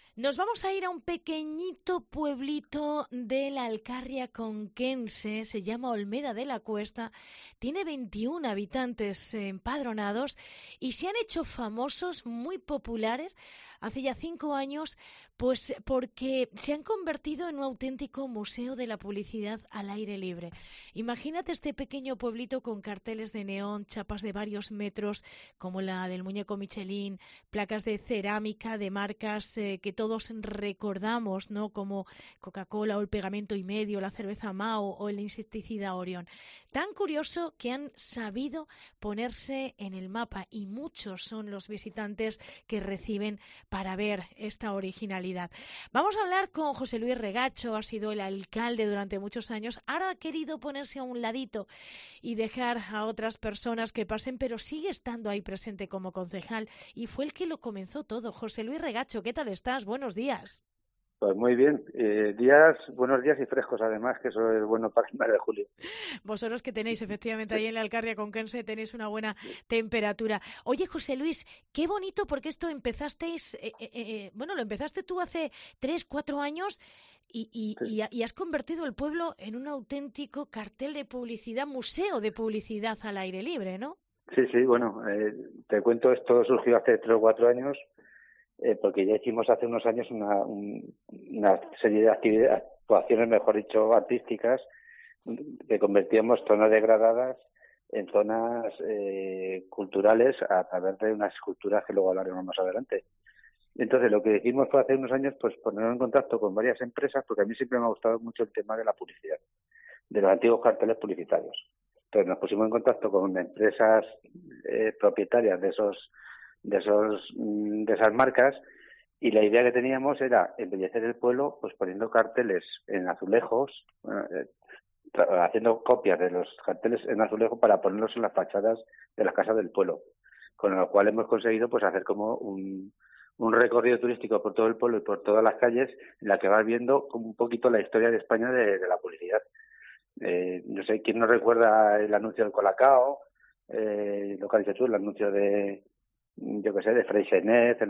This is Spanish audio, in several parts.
Nos vamos a ir a un pequeñito pueblito de la Alcarria conquense, se llama Olmeda de la Cuesta, tiene 21 habitantes empadronados y se han hecho famosos, muy populares, hace ya 5 años, pues porque se han convertido en un auténtico museo de la publicidad al aire libre. Imagínate este pequeño pueblito con carteles de neón, chapas de varios metros, como la del muñeco Michelin, placas de cerámica de marcas que todos recordamos, ¿no? Como Coca-Cola o el pegamento y medio, la cerveza Mao o el insecticida Orión. Tan curioso que han sabido ponerse en el mapa y muchos son los visitantes que reciben para ver esta originalidad. Vamos a hablar con José Luis Regacho, ha sido el alcalde durante muchos años, ahora ha querido ponerse a un ladito y dejar a otras personas que pasen, pero sigue estando ahí presente como concejal y fue el que lo comenzó todo. José Luis Regacho, ¿qué tal estás? Buenos días. Pues muy bien, buenos días y frescos además, que eso es bueno para el mes de julio. Vosotros que tenéis efectivamente ahí en la Alcarria conquense tenéis una buena temperatura. Oye, José Luis, qué bonito porque esto empezasteis, bueno, lo empezaste tú hace 3, 4 años y has convertido el pueblo en un auténtico cartel de publicidad, museo de publicidad al aire libre, ¿no? Sí, sí, bueno, te cuento, esto surgió hace 3 o 4 años, porque ya hicimos hace unos años una serie de actividades, actuaciones, mejor dicho, artísticas, que convertíamos zonas degradadas en zonas culturales a través de unas esculturas que luego hablaremos más adelante. Entonces, lo que hicimos fue hace unos años, pues ponernos en contacto con varias empresas, porque a mí siempre me ha gustado mucho el tema de la publicidad, de los antiguos carteles publicitarios. Entonces nos pusimos en contacto con empresas propietarias de esas marcas, y la idea que teníamos era embellecer el pueblo pues poniendo carteles en azulejos, haciendo copias de los carteles en azulejo para ponerlos en las fachadas de las casas del pueblo, con lo cual hemos conseguido pues hacer como un recorrido turístico por todo el pueblo y por todas las calles, en la que vas viendo como un poquito la historia de España de la publicidad. No sé, ¿quién no recuerda el anuncio del Colacao? Lo que has dicho tú, el anuncio de, yo qué sé, de Freixenet,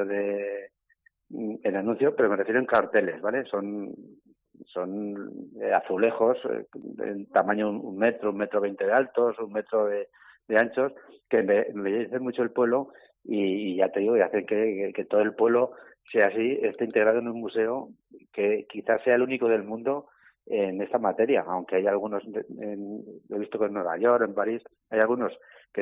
el anuncio, pero me refiero en carteles, ¿vale? Son azulejos, en tamaño 1 metro, 1,20 m de altos, 1 metro de anchos, que embellecen mucho el pueblo y ya te digo, y hacen que todo el pueblo sea así, esté integrado en un museo que quizás sea el único del mundo en esta materia, aunque hay algunos, he visto que en Nueva York, en París, hay algunos que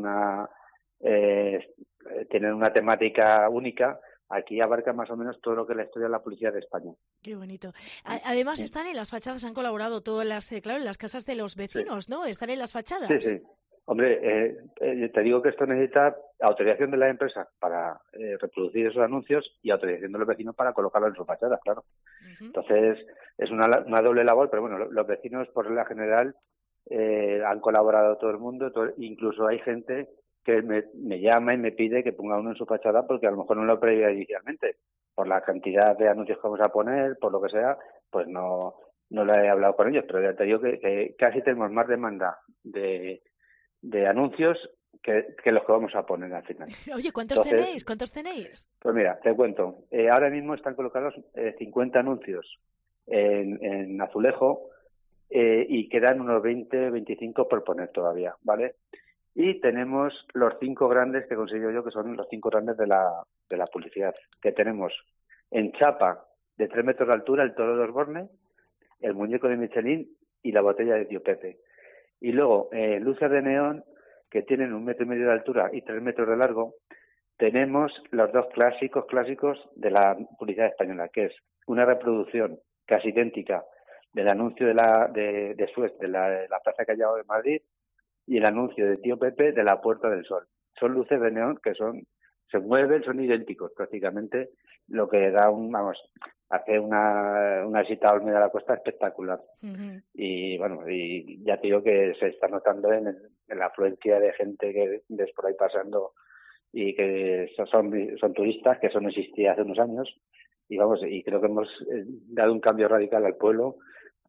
tienen una temática única. Aquí abarca más o menos todo lo que es la historia de la publicidad de España. Qué bonito. Además están en las fachadas, han colaborado todas las, claro, en las casas de los Sí, vecinos, ¿no? Están en las sí, fachadas. sí. Hombre, te digo que esto necesita autorización de la empresa para reproducir esos anuncios y autorización de los vecinos para colocarlo en sus fachadas, claro. Uh-huh. Entonces, es una doble labor, pero bueno, los vecinos, por regla general, han colaborado todo el mundo, incluso hay gente que me llama y me pide que ponga uno en su fachada porque a lo mejor no lo preveía inicialmente. Por la cantidad de anuncios que vamos a poner, por lo que sea, pues no lo he hablado con ellos, pero ya te digo que casi tenemos más demanda de anuncios que los que vamos a poner al final. Oye, ¿cuántos Entonces, tenéis? ¿Cuántos tenéis? pues mira, te cuento. Ahora mismo están colocados 50 anuncios en azulejo, y quedan unos 20, 25 por poner todavía, ¿vale? Y tenemos los 5 grandes que considero yo que son los 5 grandes de la publicidad, que tenemos en chapa de 3 metros de altura el toro de Osborne, el muñeco de Michelin y la botella de Tío Pepe. Y luego luces de neón que tienen 1,5 m de altura y 3 metros de largo. Tenemos los dos clásicos de la publicidad española, que es una reproducción casi idéntica del anuncio de Suez, de la Plaza Callao de Madrid, y el anuncio de Tío Pepe de la Puerta del Sol. Son luces de neón que se mueven, son idénticos prácticamente, lo que da hace una visita a Olmeda de la Cuesta espectacular. Uh-huh. Y bueno, y ya te digo que se está notando en la afluencia de gente que ves por ahí pasando y que son turistas, que eso no existía hace unos años, y creo que hemos dado un cambio radical al pueblo,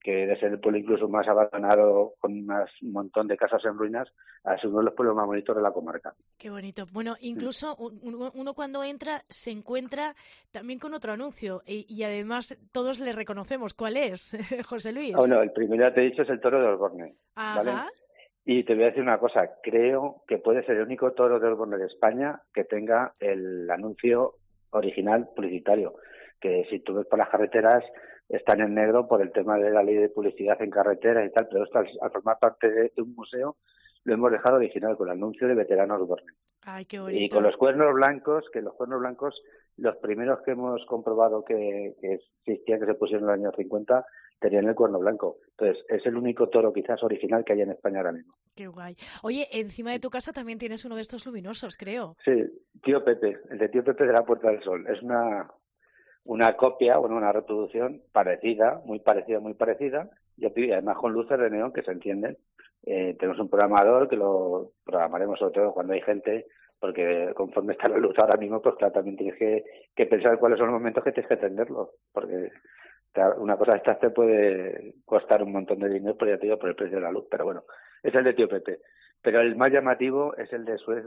que de ser el pueblo incluso más abandonado, con un montón de casas en ruinas, a ser uno de los pueblos más bonitos de la comarca. Qué bonito. Bueno, incluso uno cuando entra se encuentra también con otro anuncio y además todos le reconocemos. ¿Cuál es, José Luis? Bueno, el primero ya te he dicho es el toro de Osborne, ¿vale? Ajá. Y te voy a decir una cosa, creo que puede ser el único toro de Osborne de España que tenga el anuncio original publicitario, que si tú ves por las carreteras están en negro por el tema de la ley de publicidad en carreteras y tal, pero esto al formar parte de un museo lo hemos dejado original con el anuncio de Veteranos Osborne. Ay, qué bonito. Y con los cuernos blancos, que los cuernos blancos, los primeros que hemos comprobado que existían, que se pusieron en los años 50, tenían el cuerno blanco. Entonces, es el único toro quizás original que hay en España ahora mismo. Qué guay. Oye, encima de tu casa también tienes uno de estos luminosos, creo. Sí, Tío Pepe, el de Tío Pepe de la Puerta del Sol. Es una copia, bueno, una reproducción parecida, muy parecida, y además con luces de neón que se encienden. Tenemos un programador que lo programaremos sobre todo cuando hay gente, porque conforme está la luz ahora mismo, pues claro, también tienes que pensar cuáles son los momentos que tienes que atenderlo, porque una cosa de estas te puede costar un montón de dinero, por, ya te digo, por el precio de la luz, pero bueno, es el de Tío Pepe. Pero el más llamativo es el de Suez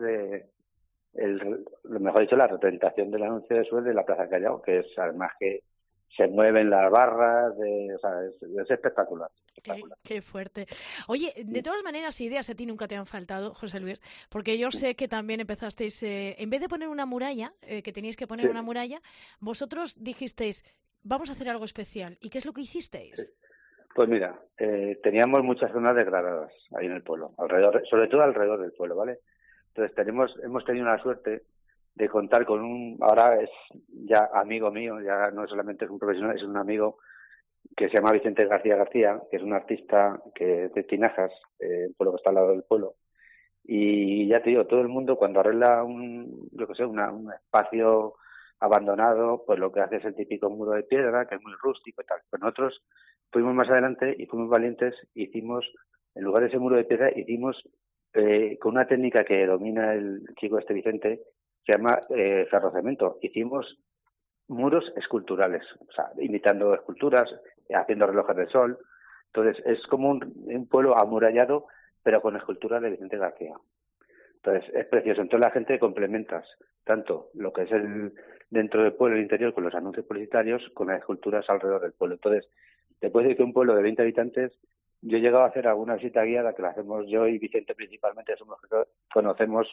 lo mejor dicho, la representación del anuncio de Suez de la Plaza Callao, que es además que se mueven las barras, o sea, es espectacular. Qué fuerte. Oye, de todas maneras, ideas a ti nunca te han faltado, José Luis, porque yo sé que también empezasteis, en vez de poner una muralla, que teníais que poner una muralla, vosotros dijisteis, vamos a hacer algo especial. ¿Y qué es lo que hicisteis? Pues mira, teníamos muchas zonas degradadas ahí en el pueblo, sobre todo alrededor del pueblo, ¿vale? Entonces hemos tenido la suerte de contar con ahora es ya amigo mío, ya no solamente es un profesional, es un amigo que se llama Vicente García García, que es un artista que es de Tinajas, un pueblo que está al lado del pueblo. Y ya te digo, todo el mundo cuando arregla un espacio abandonado, pues lo que hace es el típico muro de piedra, que es muy rústico y tal. Pues nosotros fuimos más adelante y fuimos valientes, hicimos, en lugar de ese muro de piedra, hicimos con una técnica que domina el chico Vicente, se llama ferrocemento. Hicimos muros esculturales, o sea, imitando esculturas, haciendo relojes de sol. Entonces, es como un pueblo amurallado, pero con esculturas de Vicente García. Entonces, es precioso. Entonces, la gente complementas tanto lo que es dentro del pueblo, el interior, con los anuncios publicitarios, con las esculturas alrededor del pueblo. Entonces, te puedo decir que un pueblo de 20 habitantes, yo he llegado a hacer alguna visita guiada, que la hacemos yo y Vicente principalmente, somos los que conocemos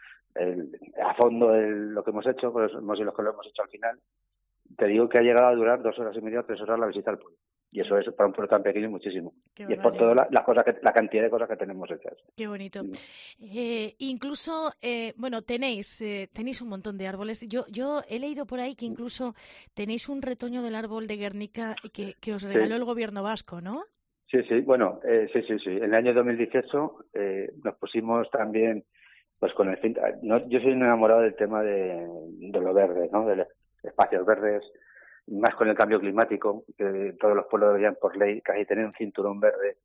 a fondo lo que hemos hecho, pues hemos sido los que lo hemos hecho al final. Te digo que ha llegado a durar 2 horas y media, 3 horas la visita al pueblo. Y eso es para un pueblo tan pequeño muchísimo. Y es por toda la cantidad de cosas que tenemos hechas. Qué bonito. Incluso, bueno, tenéis un montón de árboles. Yo he leído por ahí que incluso tenéis un retoño del árbol de Guernica que os regaló el gobierno vasco, ¿no? Sí, bueno, sí. En el año 2018 nos pusimos también, pues con el fin... yo soy un enamorado del tema de lo verde, ¿no? De espacios verdes, más con el cambio climático, que todos los pueblos deberían por ley casi tener un cinturón verde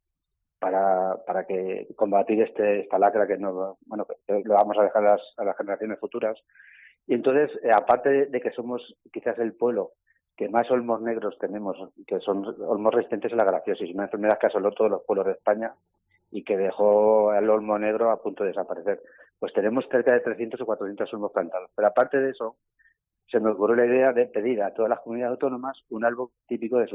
para que combatir esta lacra que lo vamos a dejar a las generaciones futuras. Y entonces, aparte de que somos quizás el pueblo que más olmos negros tenemos, que son olmos resistentes a la grafiosis, una enfermedad que asoló todos los pueblos de España y que dejó al olmo negro a punto de desaparecer. Pues tenemos cerca de 300 o 400 olmos plantados. Pero aparte de eso, se me ocurrió la idea de pedir a todas las comunidades autónomas un árbol típico de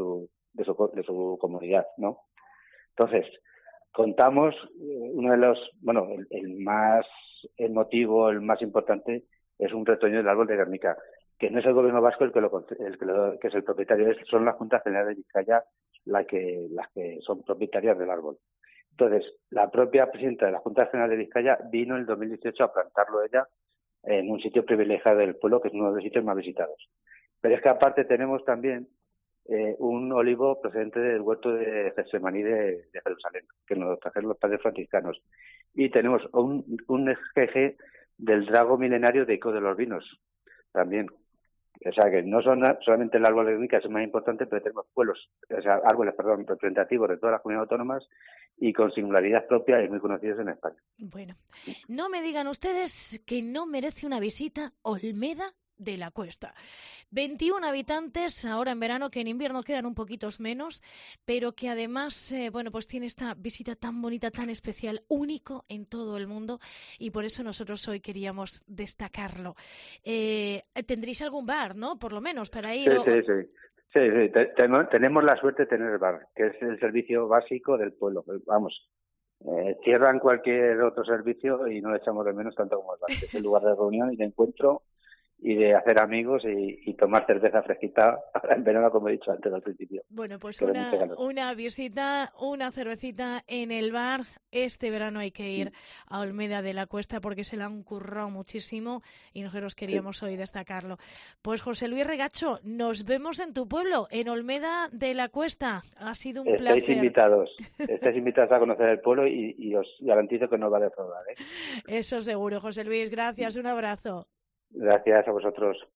su comunidad, ¿no? Entonces, contamos uno de los, el más emotivo, el más importante, es un retoño del árbol de Guernica, que no es el gobierno vasco el que es el propietario, son las Juntas Generales de Vizcaya las que son propietarias del árbol. Entonces, la propia presidenta de la Junta General de Vizcaya vino en el 2018 a plantarlo ella en un sitio privilegiado del pueblo, que es uno de los sitios más visitados. Pero es que aparte tenemos también un olivo procedente del huerto de Getsemaní de Jerusalén, que nos trajeron los padres franciscanos. Y tenemos un esqueje del drago milenario de Ico de los Vinos, también. O sea, que no son solamente el árbol de Guernica, es el más importante, pero tenemos árboles representativos de todas las comunidades autónomas y con singularidad propia y muy conocidos en España. Bueno, no me digan ustedes que no merece una visita Olmeda de la Cuesta. 21 habitantes ahora en verano, que en invierno quedan un poquitos menos, pero que además, pues tiene esta visita tan bonita, tan especial, único en todo el mundo, y por eso nosotros hoy queríamos destacarlo. ¿Tendréis algún bar, no? Por lo menos, para ir... Sí. Tenemos la suerte de tener el bar, que es el servicio básico del pueblo. Vamos, cierran cualquier otro servicio y no le echamos de menos tanto como el bar, que es el lugar de reunión y de encuentro y de hacer amigos y tomar cerveza fresquita en verano, como he dicho antes al principio. Bueno, pues una visita, una cervecita en el bar. Este verano hay que ir a Olmeda de la Cuesta porque se la han currado muchísimo y nosotros queríamos hoy destacarlo. Pues José Luis Regacho, nos vemos en tu pueblo, en Olmeda de la Cuesta. Ha sido un placer. Estáis invitados a conocer el pueblo y os garantizo que no va a defraudar, ¿eh? Eso seguro, José Luis. Gracias, un abrazo. Gracias a vosotros.